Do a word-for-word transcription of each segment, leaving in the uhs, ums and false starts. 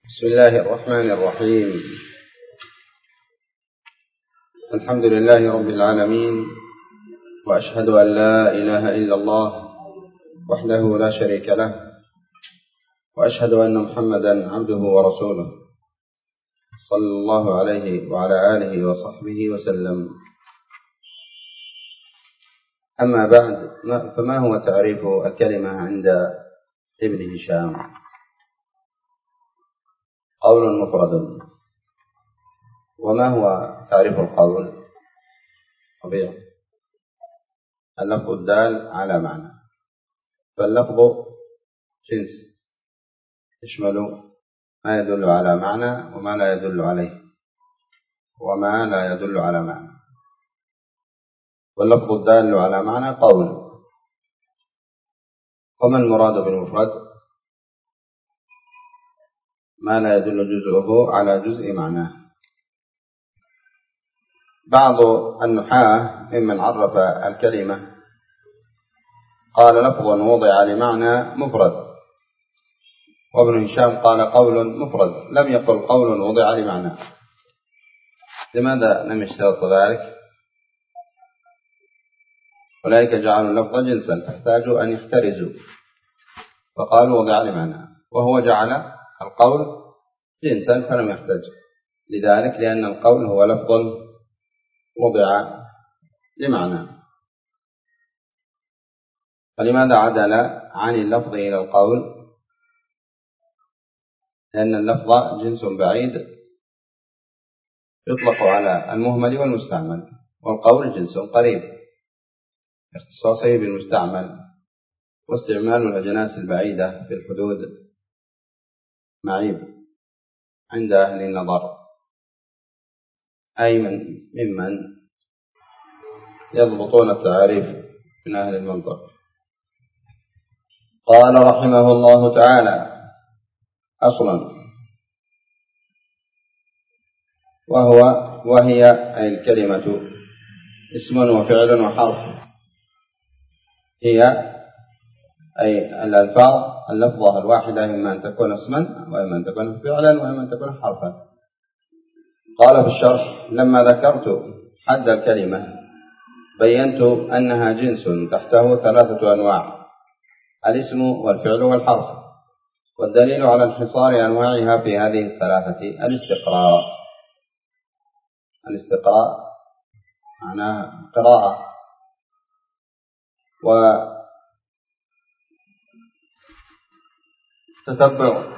بسم الله الرحمن الرحيم. الحمد لله رب العالمين، وأشهد أن لا إله إلا الله وحده لا شريك له، وأشهد أن محمدا عبده ورسوله صلى الله عليه وعلى آله وصحبه وسلم. أما بعد، فما هو تعريف الكلمة عند ابن هشام؟ قول مفرد. وما هو تعريف القول؟ ربيع: اللفظ الدال على معنى. فاللفظ جنس يشمل ما يدل على معنى وما لا يدل عليه وما لا يدل على معنى. واللفظ الدال على معنى قول. وما المراد بالمفرد؟ ما لا يدل جزءه على جزء معناه. بعض النحاة ممن عرف الكلمة قال لفظا وضع لمعنى مفرد، وابن هشام قال قول مفرد، لم يقل قول وضع لمعنى. لماذا لم يشترط ذلك؟ أولئك جعلوا اللفظ جنسا فاحتاجوا أن يحترزوا، فقالوا وضع لمعنى، وهو جعل القول جنسا فلم يحتاج لذلك، لأن القول هو لفظ وضع لمعنى. فلماذا عدل عن اللفظ إلى القول؟ لأن اللفظ جنس بعيد يطلق على المهمل والمستعمل، والقول جنس قريب اختصاصه بالمستعمل، واستعمال الأجناس البعيدة في الحدود معيب عند أهل النظر، أي من ممن يضبطون التعاريف من أهل المنطق. قال رحمه الله تعالى: أصلا، وهو وهي أي الكلمة اسم وفعل وحرف. هي أي الألفاظ اللفظة الواحدة، إما أن تكون اسما وإما أن تكون فعلا وإما أن تكون حرفا. قال في الشرح: لما ذكرت حد الكلمة بينت أنها جنس تحته ثلاثة أنواع: الاسم والفعل والحرف. والدليل على انحصار أنواعها في هذه الثلاثة الاستقراء. الاستقراء معناه قراءة، وتتبع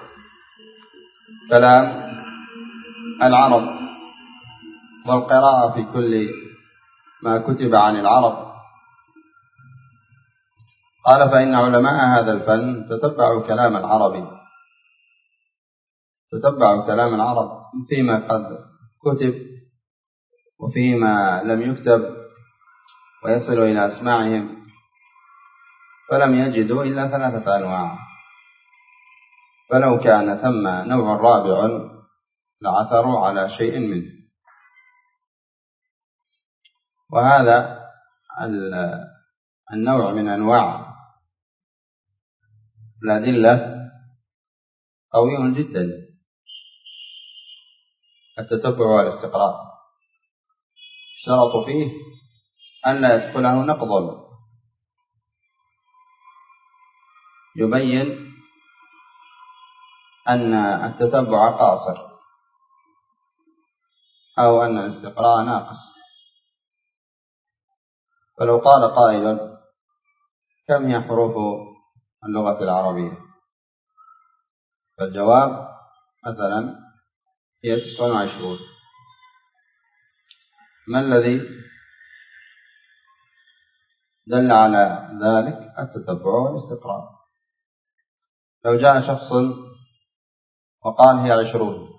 كلام العرب، والقراءة في كل ما كتب عن العرب. قال: فإن علماء هذا الفن تتبعوا كلام العرب تتبعوا كلام العرب فيما قد كتب وفيما لم يكتب، ويصل إلى أسماعهم، فلم يجدوا إلا ثلاثة أنواع، فلو كان ثم نوع رابع لعثروا على شيء منه. وهذا النوع من أنواع الأدلة قوي جدا، التتبع والاستقراء. اشترطوا فيه أن لا يدخله نقض يبين أن التتبع قاصر أو أن الاستقراء ناقص. فلو قال قائل: كم هي حروف اللغة العربية؟ فالجواب مثلا هي تسع وعشرون. ما الذي دل على ذلك؟ التتبع والاستقراء. لو جاء شخص وقال هي عشرون،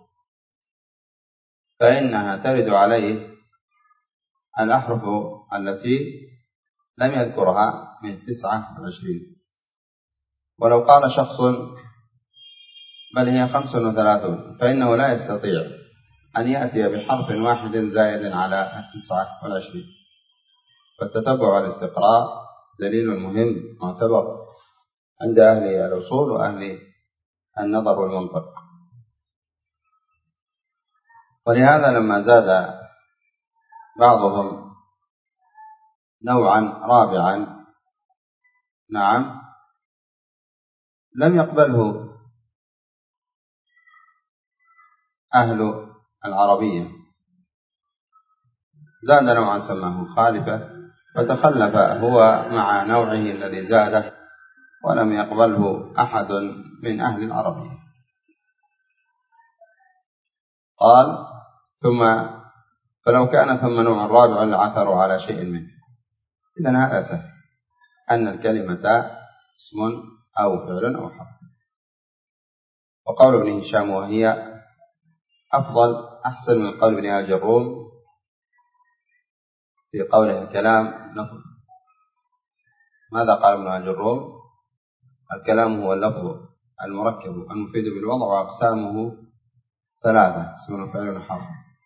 فإنها ترد عليه الأحرف التي لم يذكرها من تسعة وعشرين. ولو قال شخص بل هي خمس وثلاثون، فإنه لا يستطيع أن يأتي بحرف واحد زائد على التسعة والعشرين. فالتتبع والاستقراء دليل مهم معتبر عند أهل الأصول وأهل النظر والمنطق. ولهذا لما زاد بعضهم نوعا رابعا نعم لم يقبله أهل العربية، زاد نوعا سماه خالفة فتخلف هو مع نوعه الذي زاده ولم يقبله أحد من أهل العربية. قال ثم فلو كان ثم نوع رابع لعثروا على شيء منه. إذن هذا سهل أن الكلمة اسم أو فعل أو حرف. وقول ابن هشام وهي أفضل أحسن من قول ابن آج الروم في قوله الكلام لفظ. ماذا قال ابن آج الروم؟ الكلام هو اللفظ المركب المفيد بالوضع وأقسامه ثلاثة اسم وفعل وحرف.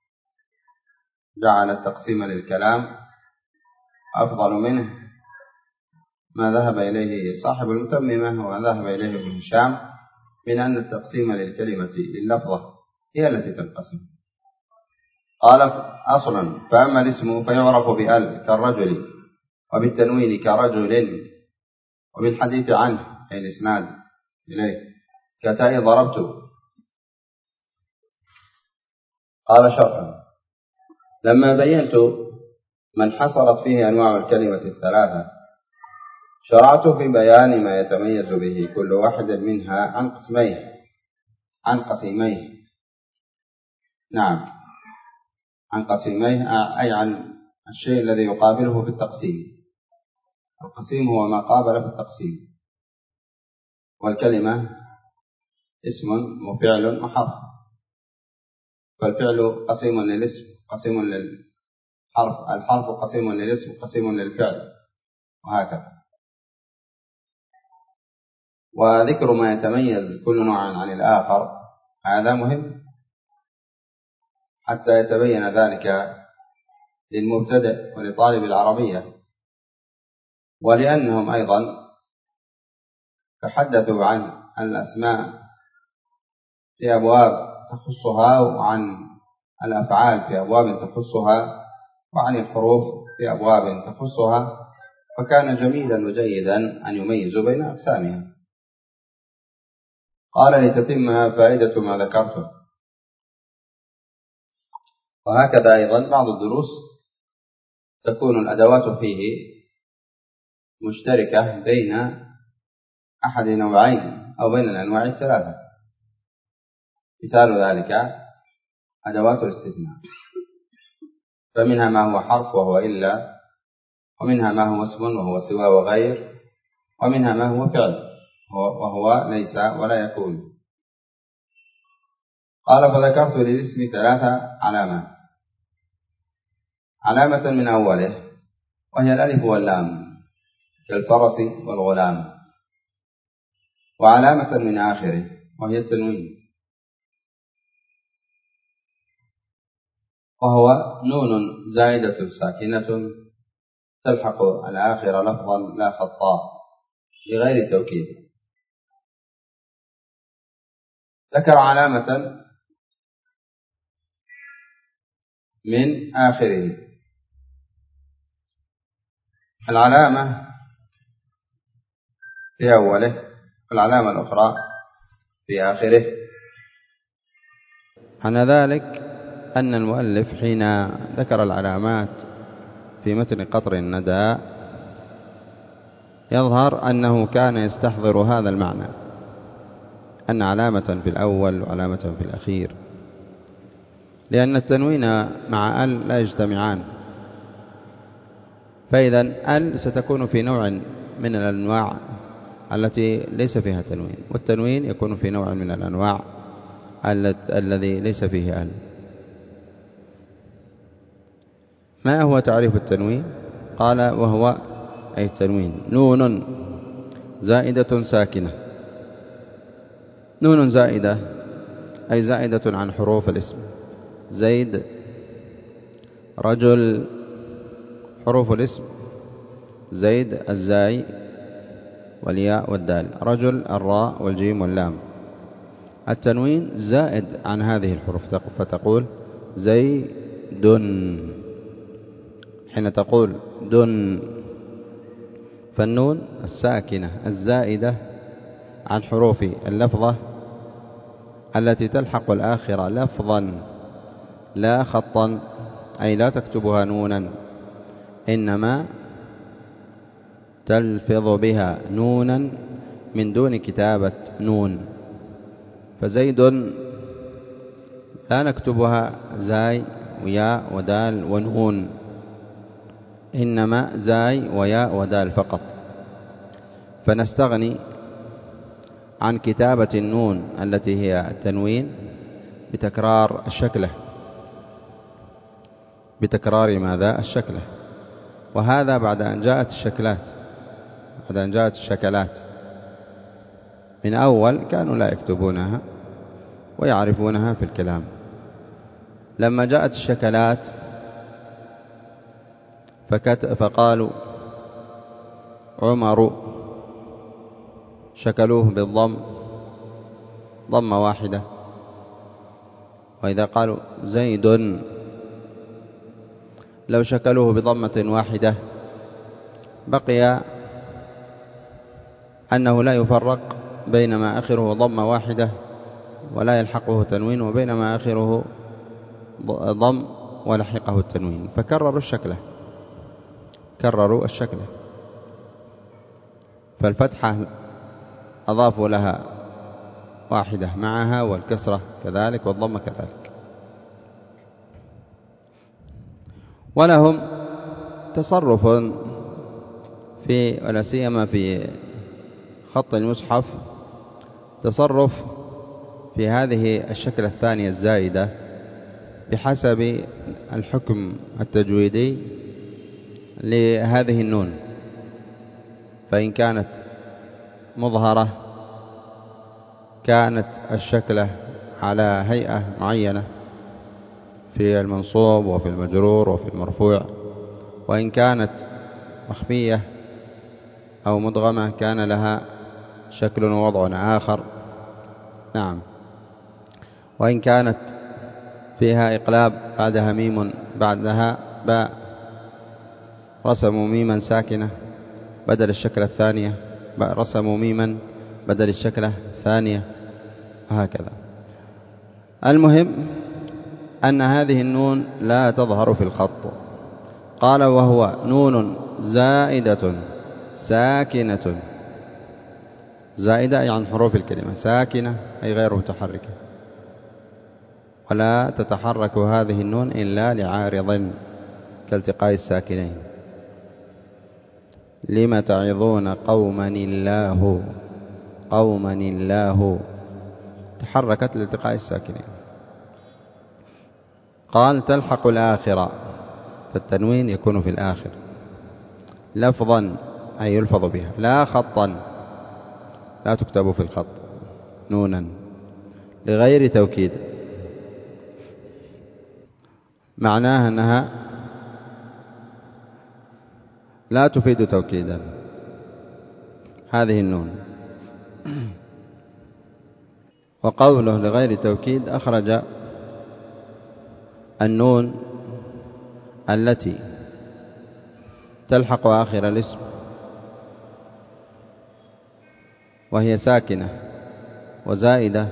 جعل التقسيم للكلام أفضل منه ما ذهب إليه صاحب المتممة وما ذهب إليه ابن هشام من أن التقسيم للكلمة لللفظة هي التي تنقسم. قال أصلا فأما الاسم فيعرف بأل كالرجل وبالتنوين كرجل وبالحديث عنه أي الإسناد إليه كتاء ضربت. قال شرحا لما بينت من حصلت فيه أنواع الكلمة الثلاثة شرعت في بيان ما يتميز به كل واحد منها عن قسميه عن قسيميه نعم عن قسيميه أي عن الشيء الذي يقابله في التقسيم. القسيم هو ما قابل في التقسيم، والكلمة اسم وفعل وحرف، فالفعل قسيم للاسم قسيم للحرف، الحرف قسيم للاسم قسيم للفعل وهكذا. وذكر ما يتميز كل نوع عن الآخر هذا مهم حتى يتبين ذلك للمبتدئ ولطالب العربية، ولأنهم أيضا تحدثوا عن الأسماء في أبواب تخصها وعن الأفعال في أبواب تخصها وعن الحروف في أبواب تخصها، فكان جميلا وجيدا أن يميزوا بين أقسامها. قال لتتم فائدة ما ذكرته. وهكذا أيضا بعض الدروس تكون الأدوات فيه مشتركة بين أحد نوعين أو بين الأنواع الثلاثة. مثال ذلك أدوات الاستثناء، فمنها ما هو حرف وهو إلا، ومنها ما هو اسم وهو سوى وغير، ومنها ما هو فعل وهو ليس ولا يكون. قال فذكرت للاسم ثلاثة علامات: علامة من أوله وهي الألف واللام كالفرس والغلام، وعلامة من آخره وهي التنوين وهو نون زائدة ساكنة تلحق الآخر لفظا لا خطا بغير توكيد. ذكر علامة من آخره. العلامة في أوله والعلامة الأخرى في آخره. عن ذلك أن المؤلف حين ذكر العلامات في متن قطر الندى يظهر أنه كان يستحضر هذا المعنى، أن علامة في الأول وعلامة في الأخير، لأن التنوين مع ال لا يجتمعان، فإذا ال ستكون في نوع من الأنواع التي ليس فيها تنوين، والتنوين يكون في نوع من الأنواع الذي ليس فيه ال. ما هو تعريف التنوين؟ قال وهو أي التنوين نون زائدة ساكنة. نون زائدة أي زائدة عن حروف الاسم: زيد، رجل، حروف الاسم زيد الزاي والياء والدال، رجل الراء والجيم واللام. التنوين زائد عن هذه الحروف فتقول زيد، حين تقول دن فالنون الساكنة الزائدة عن حروف اللفظة التي تلحق الآخرة لفظا لا خطا، أي لا تكتبها نونا، إنما تلفظ بها نونا من دون كتابة نون. فزيد لا نكتبها زاي وياء ودال ونون، إنما زاي وياء ودال فقط، فنستغني عن كتابة النون التي هي التنوين بتكرار الشكلة، بتكرار ماذا؟ الشكلة. وهذا بعد أن جاءت الشكلات، بعد أن جاءت الشكلات. من أول كانوا لا يكتبونها ويعرفونها في الكلام، لما جاءت الشكلات فقالوا عمر، شكلوه بالضم ضمة واحدة. وإذا قالوا زيد لو شكلوه بضمة واحدة بقي أنه لا يفرق بين ما آخره ضمة واحدة ولا يلحقه تنوين وبين ما آخره ضم ولحقه التنوين، فكرروا الشكلة، كرروا الشكلة. فالفتحة أضافوا لها واحدة معها، والكسرة كذلك، والضمة كذلك. ولهم تصرف في، ولا سيما في خط المصحف، تصرف في هذه الشكلة الثانية الزائدة بحسب الحكم التجويدي لهذه النون. فإن كانت مظهرة كانت الشكلة على هيئة معينة في المنصوب وفي المجرور وفي المرفوع، وإن كانت مخفية أو مدغمة كان لها شكل ووضع آخر. نعم. وإن كانت فيها إقلاب بعدها ميم بعدها باء رسموا ميما ساكنة بدل الشكلة الثانية، رسموا ميما بدل الشكلة الثانية، وهكذا. المهم أن هذه النون لا تظهر في الخط. قال وهو نون زائدة ساكنة، زائدة أي عن حروف الكلمة، ساكنة أي غير متحركة، ولا تتحرك هذه النون إلا لعارض كالتقاء الساكنين. لم تعظون قوما الله، قوما الله تحركت لالتقاء الساكنين. قال تلحق الآخرة، فالتنوين يكون في الآخر لفظا أي يلفظ بها، لا خطا لا تكتب في الخط نونا لغير توكيد. معناها أنها لا تفيد توكيدا هذه النون. وقوله لغير توكيد أخرج النون التي تلحق آخر الاسم وهي ساكنة وزائدة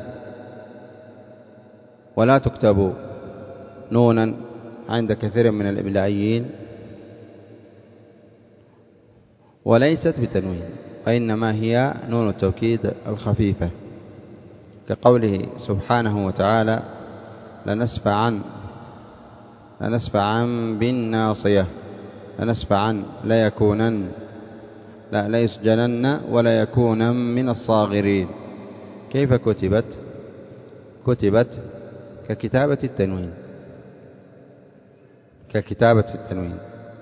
ولا تكتب نونا عند كثير من الإبلائيين، وليست بتنوين، وإنما هي نون التوكيد الخفيفة، كقوله سبحانه وتعالى لنسفعن لنسفعن بالناصية، لنسفعن لا يكونن لا لا يسجنن ولا يكونن من الصاغرين. كيف كتبت؟ كتبت ككتابة التنوين، ككتابة التنوين،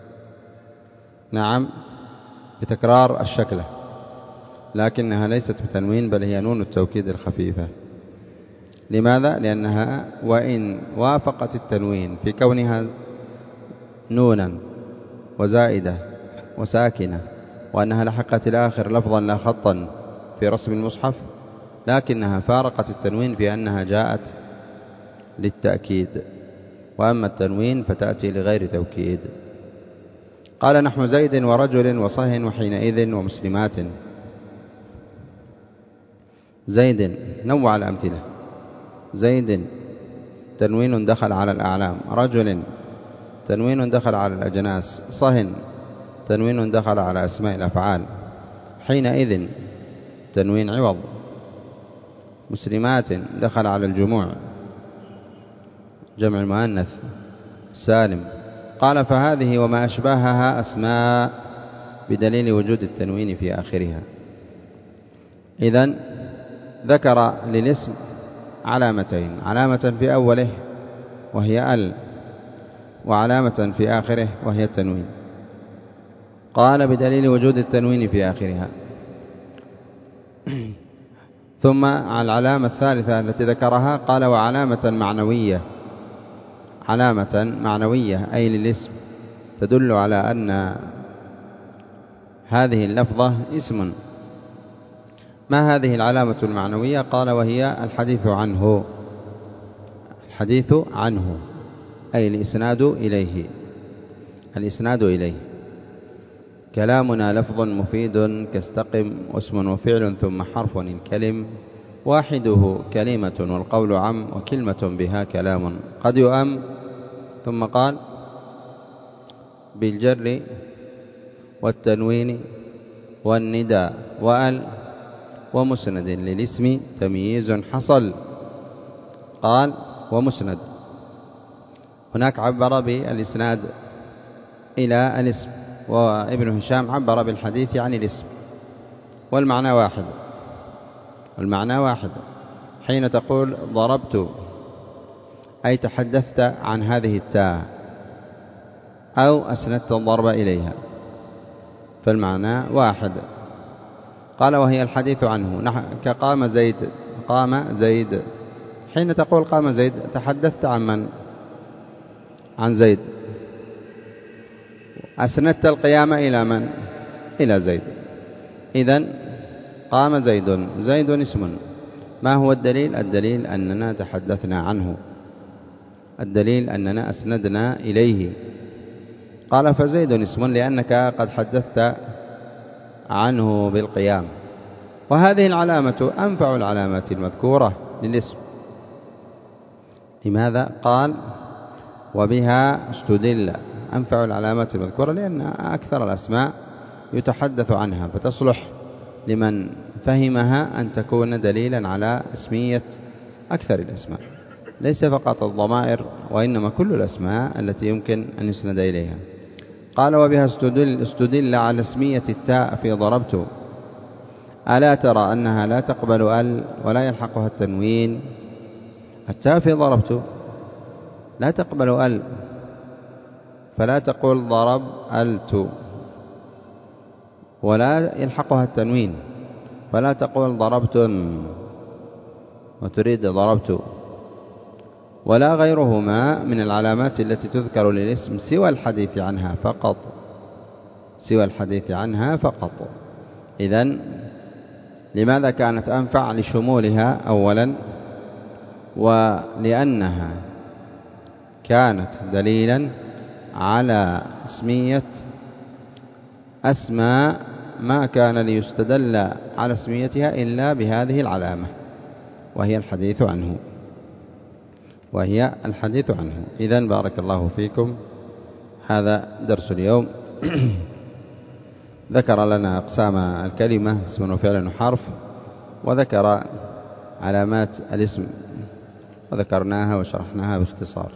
نعم، بتكرار الشكلة، لكنها ليست بتنوين بل هي نون التوكيد الخفيفة. لماذا؟ لأنها وإن وافقت التنوين في كونها نونا وزائدة وساكنة وأنها لحقت الآخر لفظا لا خطا في رسم المصحف، لكنها فارقت التنوين بأنها جاءت للتأكيد، وأما التنوين فتأتي لغير توكيد. قال نحو زيد ورجل وصه وحينئذ ومسلمات. زيد نوع الأمثلة. زيد تنوين دخل على الأعلام، رجل تنوين دخل على الأجناس، صه تنوين دخل على أسماء الأفعال، حينئذ تنوين عوض، مسلمات دخل على الجموع جمع المؤنث سالم. قال فهذه وما أشباهها أسماء بدليل وجود التنوين في آخرها. إذن ذكر للاسم علامتين، علامة في أوله وهي ال، وعلامة في آخره وهي التنوين. قال بدليل وجود التنوين في آخرها. ثم على العلامة الثالثة التي ذكرها قال وعلامة معنوية، علامة معنوية أي للاسم تدل على أن هذه اللفظة اسم. ما هذه العلامة المعنوية؟ قال وهي الحديث عنه، الحديث عنه أي الإسناد إليه، الإسناد إليه. كلامنا لفظ مفيد كاستقم، اسم وفعل ثم حرف الكلم، واحده كلمة والقول عم، وكلمة بها كلام قد يؤم. ثم قال بالجر والتنوين والندى وأل ومسند للاسم تمييز حصل. قال ومسند، هناك عبر بالإسناد إلى الاسم، وابن هشام عبر بالحديث عن الاسم، والمعنى واحد، المعنى واحد. حين تقول ضربت أي تحدثت عن هذه التاء أو أسندت الضرب إليها، فالمعنى واحد. قال وهي الحديث عنه، كقام زيد، قام زيد، حين تقول قام زيد تحدثت عن من؟ عن زيد، أسندت القيام إلى من؟ إلى زيد. إذن قام زيد، زيد اسم. ما هو الدليل؟ الدليل أننا تحدثنا عنه، الدليل أننا أسندنا إليه. قال فزيد اسم لأنك قد حدثت عنه بالقيام. وهذه العلامة أنفع العلامات المذكورة للاسم. لماذا؟ قال وبها استدل، أنفع العلامات المذكورة لأن أكثر الأسماء يتحدث عنها، فتصلح لمن فهمها أن تكون دليلا على اسمية أكثر الأسماء، ليس فقط الضمائر وإنما كل الأسماء التي يمكن أن يسند إليها. قال وبها استدل, استدل على اسمية التاء في ضربت. ألا ترى أنها لا تقبل ال ولا يلحقها التنوين؟ التاء في ضربت لا تقبل ال، فلا تقول ضرب ألت، ولا يلحقها التنوين، فلا تقول ضربتن وتريد ضربت، ولا غيرهما من العلامات التي تذكر للاسم سوى الحديث عنها فقط، سوى الحديث عنها فقط. إذن لماذا كانت أنفع؟ لشمولها أولا، ولأنها كانت دليلا على اسمية أسماء ما كان ليستدل على اسميتها إلا بهذه العلامة، وهي الحديث عنه، وهي الحديث عنه. إذن بارك الله فيكم، هذا درس اليوم. ذكر لنا أقسام الكلمة اسم وفعل وحرف، وذكر علامات الاسم وذكرناها وشرحناها باختصار.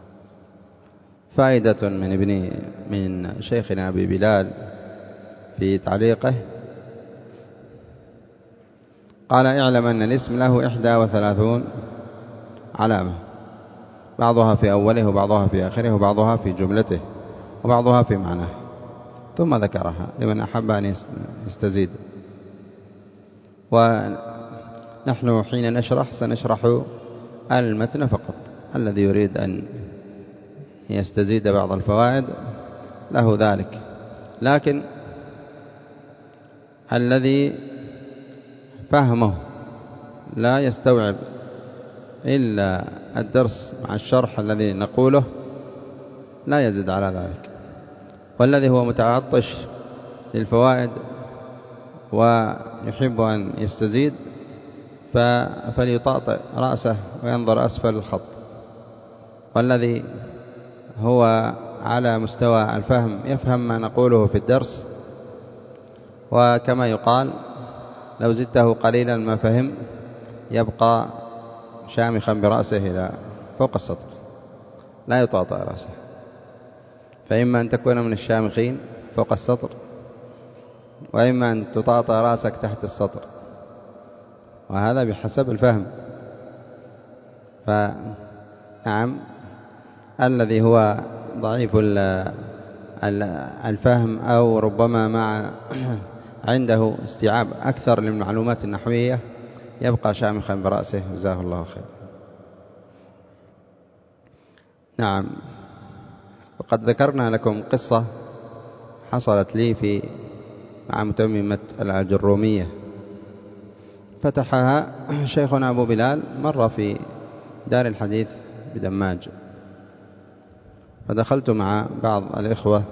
فائدة من ابن من شيخنا أبي بلال في تعليقه، قال اعلم أن الاسم له إحدى وثلاثون علامة، بعضها في أوله وبعضها في آخره وبعضها في جملته وبعضها في معناه، ثم ذكرها لمن أحب أن يستزيد. ونحن حين نشرح سنشرح المتن فقط، الذي يريد أن يستزيد بعض الفوائد له ذلك، لكن الذي فهمه لا يستوعب إلا الدرس مع الشرح الذي نقوله لا يزيد على ذلك. والذي هو متعطش للفوائد ويحب أن يستزيد فليطأطئ رأسه وينظر أسفل الخط. والذي هو على مستوى الفهم يفهم ما نقوله في الدرس، وكما يقال لو زدته قليلا ما فهم يبقى شامخا برأسه إلى فوق السطر، لا يطأطئ رأسه. فإما أن تكون من الشامخين فوق السطر، وإما أن تطأطئ رأسك تحت السطر، وهذا بحسب الفهم. فنعم الذي هو ضعيف الفهم أو ربما مع عنده استيعاب أكثر للمعلومات النحوية يبقى شامخا برأسه، جزاه الله خير. نعم. وقد ذكرنا لكم قصة حصلت لي في مع متممة الأجرومية، فتحها شيخنا أبو بلال مرة في دار الحديث بدماج، فدخلت مع بعض الإخوة،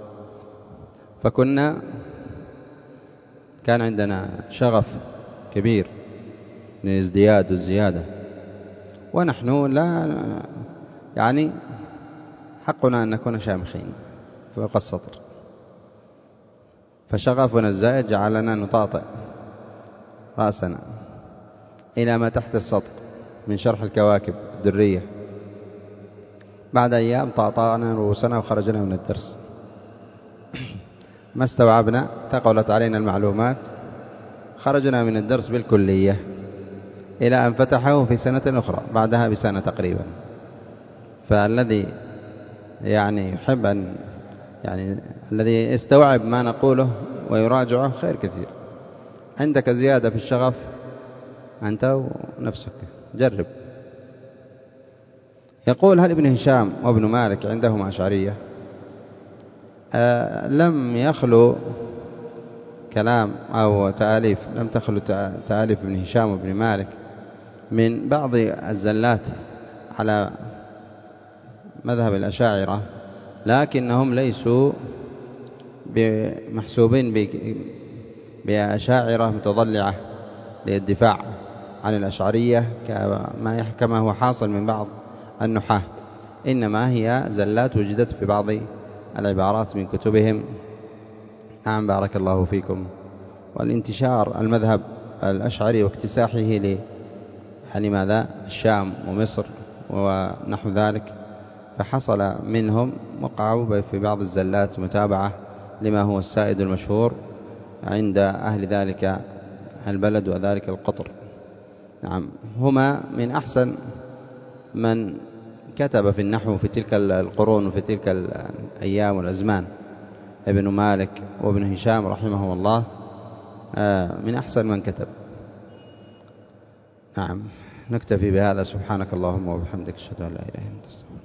فكنا كان عندنا شغف كبير من الازدياد والزيادة، ونحن لا يعني حقنا أن نكون شامخين فوق السطر، فشغفنا الزائد جعلنا نطاطئ رأسنا إلى ما تحت السطر من شرح الكواكب الدرية. بعد أيام طاطأنا رؤوسنا وخرجنا من الدرس، ما استوعبنا، ثقلت علينا المعلومات، خرجنا من الدرس بالكلية، إلى أن فتحه في سنة أخرى بعدها بسنة تقريبا. فالذي يعني يحب أن يعني الذي يستوعب ما نقوله ويراجعه خير كثير. عندك زيادة في الشغف أنت ونفسك، جرب. يقول: هل ابن هشام وابن مالك عندهما أشعرية؟ آه لم يخلو كلام أو تأليف لم تخلو تأليف ابن هشام وابن مالك من بعض الزلات على مذهب الأشاعرة، لكنهم ليسوا بمحسوبين بأشاعرة متضلعة للدفاع عن الأشعرية كما هو حاصل من بعض النحاة، إنما هي زلات وجدت في بعض العبارات من كتبهم. نعم، بارك الله فيكم. والانتشار المذهب الأشعري واكتساحه لماذا الشام ومصر ونحو ذلك، فحصل منهم وقعوا في بعض الزلات متابعة لما هو السائد المشهور عند أهل ذلك البلد وذلك القطر. نعم، هما من أحسن من كتب في النحو في تلك القرون وفي تلك الأيام والأزمان، ابن مالك وابن هشام رحمه الله من أحسن من كتب. نعم، نكتفي بهذا. سبحانك اللهم وبحمدك، أشهد أن لا إله إلا أنت.